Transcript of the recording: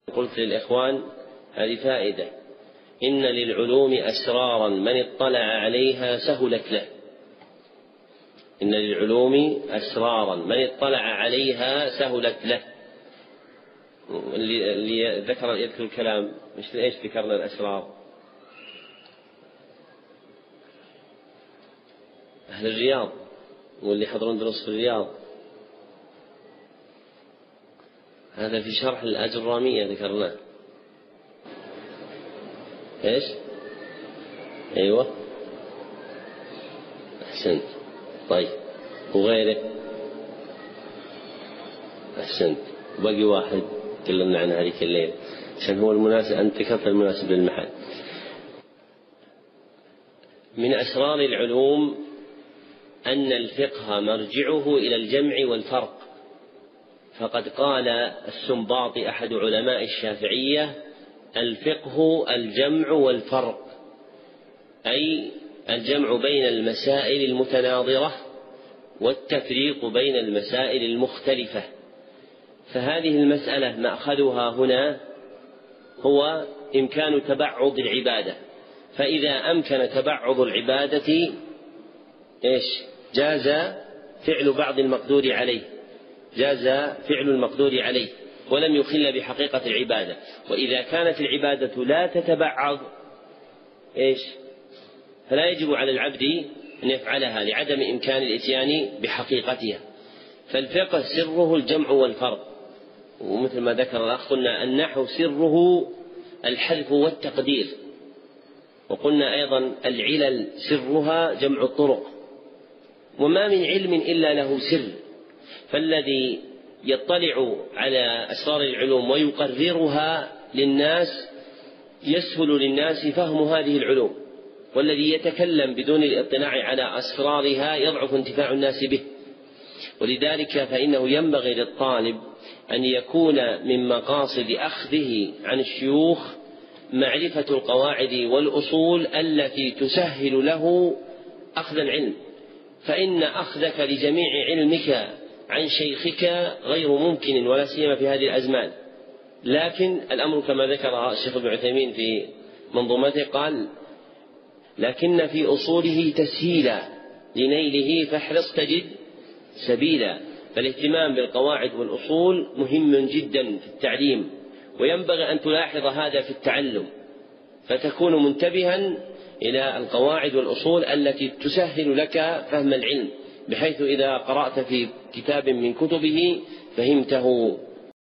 قلت للإخوان هذه فائدة: إن للعلوم أسرارا من اطلع عليها سهلت له. إن للعلوم أسرارا من اطلع عليها سهلت له. اللي ذكر الكلام مش إيش ذكرنا الأسرار؟ أهل الرياض واللي يحضرون دروس في الرياض، هذا في شرح الأجرامية ذكرناه. إيش؟ أيوة أحسنت. طيب وغيره؟ أحسنت. باقي واحد تكلمنا عنه هذيك الليل عشان هو المناسب، أنت ذكرت المناسب للمحل. من أسرار العلوم أن الفقه مرجعه إلى الجمع والفرق، فقد قال السنباطي أحد علماء الشافعية: الفقه الجمع والفرق، أي الجمع بين المسائل المتناظرة والتفريق بين المسائل المختلفة. فهذه المسألة مأخذها هنا هو إمكان تبعض العبادة، فإذا أمكن تبعض العبادة جاز فعل بعض المقدور عليه، جاز فعل المقدور عليه ولم يخل بحقيقة العبادة. وإذا كانت العبادة لا تتبعض فلا يجب على العبد أن يفعلها لعدم إمكان الإتيان بحقيقتها. فالفقه سره الجمع والفرق، ومثل ما ذكر الأخ قلنا النحو سره الحذف والتقدير، وقلنا أيضا العلل سرها جمع الطرق، وما من علم إلا له سر. فالذي يطلع على أسرار العلوم ويقررها للناس يسهل للناس فهم هذه العلوم، والذي يتكلم بدون الاطلاع على أسرارها يضعف انتفاع الناس به. ولذلك فإنه ينبغي للطالب أن يكون من مقاصد أخذه عن الشيوخ معرفة القواعد والأصول التي تسهل له أخذ العلم، فإن أخذك لجميع علمك عن شيخك غير ممكن، ولا سيما في هذه الأزمان. لكن الأمر كما ذكر الشيخ ابن عثيمين في منظومته قال: لكن في أصوله تسهيلا لنيله فاحرص تجد سبيلا. فالاهتمام بالقواعد والأصول مهم جدا في التعليم، وينبغي أن تلاحظ هذا في التعلم، فتكون منتبها إلى القواعد والأصول التي تسهل لك فهم العلم، بحيث إذا قرأت في كتاب من كتبه فهمته